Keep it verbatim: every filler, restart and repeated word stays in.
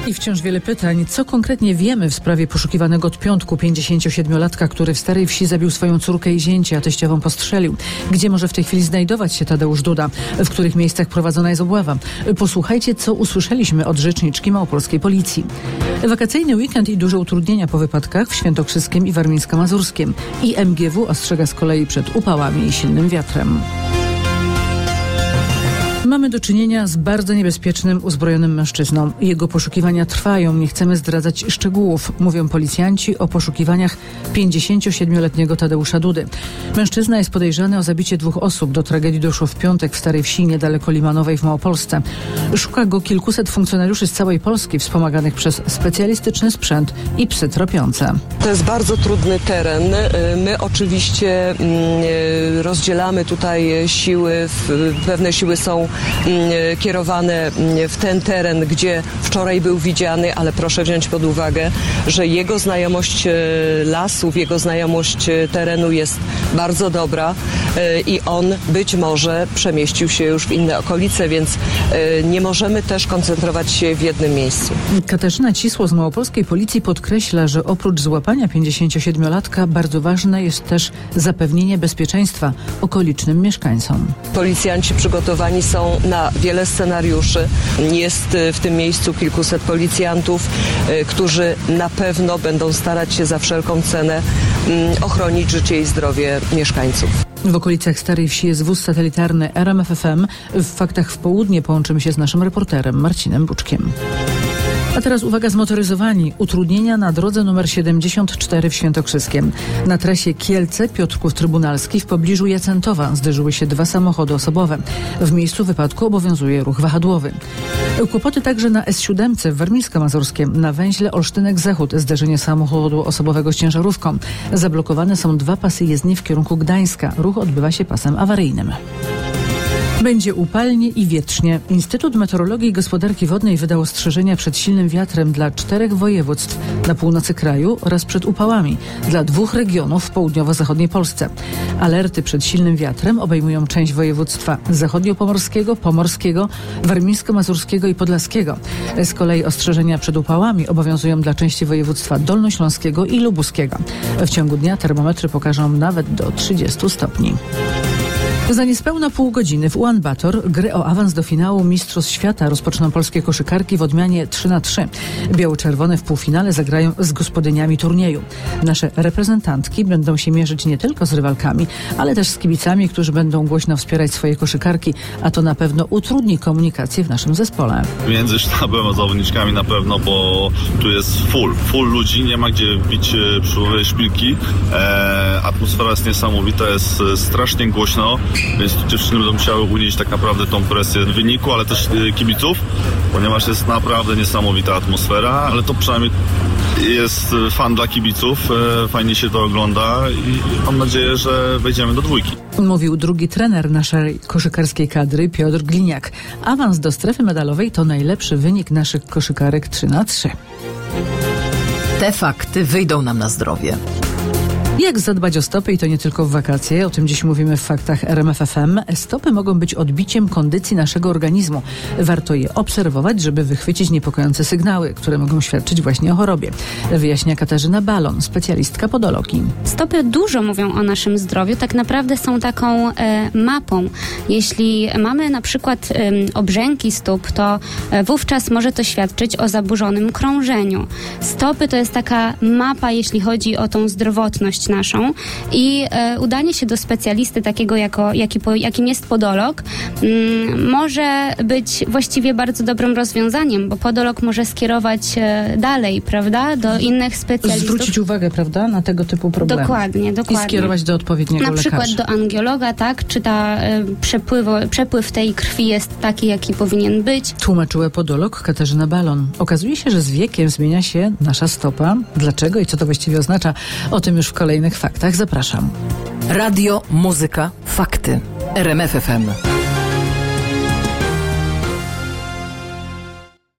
I wciąż wiele pytań. Co konkretnie wiemy w sprawie poszukiwanego od piątku pięćdziesięciosiedmiolatka, który w Starej Wsi zabił swoją córkę i zięcia, a teściową postrzelił? Gdzie może w tej chwili znajdować się Tadeusz Duda? W których miejscach prowadzona jest obława? Posłuchajcie, co usłyszeliśmy od rzeczniczki małopolskiej policji. Wakacyjny weekend i duże utrudnienia po wypadkach w Świętokrzyskiem i Warmińsko-Mazurskiem. I M G W ostrzega z kolei przed upałami i silnym wiatrem. Mamy do czynienia z bardzo niebezpiecznym, uzbrojonym mężczyzną. Jego poszukiwania trwają, nie chcemy zdradzać szczegółów, mówią policjanci o poszukiwaniach pięćdziesięciosiedmioletniego Tadeusza Dudy. Mężczyzna jest podejrzany o zabicie dwóch osób. Do tragedii doszło w piątek w Starej Wsi, niedaleko Limanowej w Małopolsce. Szuka go kilkuset funkcjonariuszy z całej Polski, wspomaganych przez specjalistyczny sprzęt i psy tropiące. To jest bardzo trudny teren. My oczywiście rozdzielamy tutaj siły, pewne siły są kierowane w ten teren, gdzie wczoraj był widziany, ale proszę wziąć pod uwagę, że jego znajomość lasów, jego znajomość terenu jest bardzo dobra i on być może przemieścił się już w inne okolice, więc nie możemy też koncentrować się w jednym miejscu. Katarzyna Cisło z małopolskiej policji podkreśla, że oprócz złapania pięćdziesięciosiedmiolatka bardzo ważne jest też zapewnienie bezpieczeństwa okolicznym mieszkańcom. Policjanci przygotowani są na wiele scenariuszy. Jest w tym miejscu kilkuset policjantów, którzy na pewno będą starać się za wszelką cenę ochronić życie i zdrowie mieszkańców. W okolicach Starej Wsi jest wóz satelitarny R M F F M. W Faktach w Południe połączymy się z naszym reporterem Marcinem Buczkiem. A teraz uwaga, zmotoryzowani. Utrudnienia na drodze numer siedemdziesiąt cztery w Świętokrzyskiem. Na trasie Kielce-Piotrków-Trybunalski w pobliżu Jacentowa zderzyły się dwa samochody osobowe. W miejscu wypadku obowiązuje ruch wahadłowy. Kłopoty także na S siedem w Warmińsko-Mazurskiem. Na węźle Olsztynek-Zachód zderzenie samochodu osobowego z ciężarówką. Zablokowane są dwa pasy jezdni w kierunku Gdańska. Ruch odbywa się pasem awaryjnym. Będzie upalnie i wietrznie. Instytut Meteorologii i Gospodarki Wodnej wydał ostrzeżenia przed silnym wiatrem dla czterech województw na północy kraju oraz przed upałami dla dwóch regionów w południowo-zachodniej Polsce. Alerty przed silnym wiatrem obejmują część województwa zachodniopomorskiego, pomorskiego, warmińsko-mazurskiego i podlaskiego. Z kolei ostrzeżenia przed upałami obowiązują dla części województwa dolnośląskiego i lubuskiego. W ciągu dnia termometry pokażą nawet do trzydziestu stopni. Za niespełna pół godziny w Ulaanbaatar gry o awans do finału Mistrzostw Świata rozpoczną polskie koszykarki w odmianie trzy na trzy. Biało-czerwone w półfinale zagrają z gospodyniami turnieju. Nasze reprezentantki będą się mierzyć nie tylko z rywalkami, ale też z kibicami, którzy będą głośno wspierać swoje koszykarki, a to na pewno utrudni komunikację w naszym zespole. Między sztabem a zawodniczkami na pewno, bo tu jest full, full ludzi, nie ma gdzie bić przy szpilki. E, atmosfera jest niesamowita, jest strasznie głośno. Więc dziewczyny będą musiały unieść tak naprawdę tą presję wyniku, ale też kibiców, ponieważ jest naprawdę niesamowita atmosfera, ale to przynajmniej jest fan dla kibiców, fajnie się to ogląda i mam nadzieję, że wejdziemy do dwójki. Mówił drugi trener naszej koszykarskiej kadry, Piotr Gliniak. Awans do strefy medalowej to najlepszy wynik naszych koszykarek trzy na trzy. Te fakty wyjdą nam na zdrowie. Jak zadbać o stopy i to nie tylko w wakacje? O tym dziś mówimy w Faktach R M F F M. Stopy mogą być odbiciem kondycji naszego organizmu. Warto je obserwować, żeby wychwycić niepokojące sygnały, które mogą świadczyć właśnie o chorobie. Wyjaśnia Katarzyna Balon, specjalistka podologii. Stopy dużo mówią o naszym zdrowiu. Tak naprawdę są taką e, mapą. Jeśli mamy na przykład e, obrzęki stóp, to e, wówczas może to świadczyć o zaburzonym krążeniu. Stopy to jest taka mapa, jeśli chodzi o tą zdrowotność naszą i e, udanie się do specjalisty takiego, jako, jaki, po, jakim jest podolog, m, może być właściwie bardzo dobrym rozwiązaniem, bo podolog może skierować e, dalej, prawda, do innych specjalistów. Zwrócić uwagę, prawda, na tego typu problemy. Dokładnie, dokładnie. I skierować do odpowiedniego lekarza. Na przykład lekarza. do angiologa, tak, czy ta e, przepływ, przepływ tej krwi jest taki, jaki powinien być. Tłumaczyła podolog Katarzyna Balon. Okazuje się, że z wiekiem zmienia się nasza stopa. Dlaczego i co to właściwie oznacza? O tym już w kolejnych faktach. Zapraszam. Radio, muzyka, fakty. R M F F M.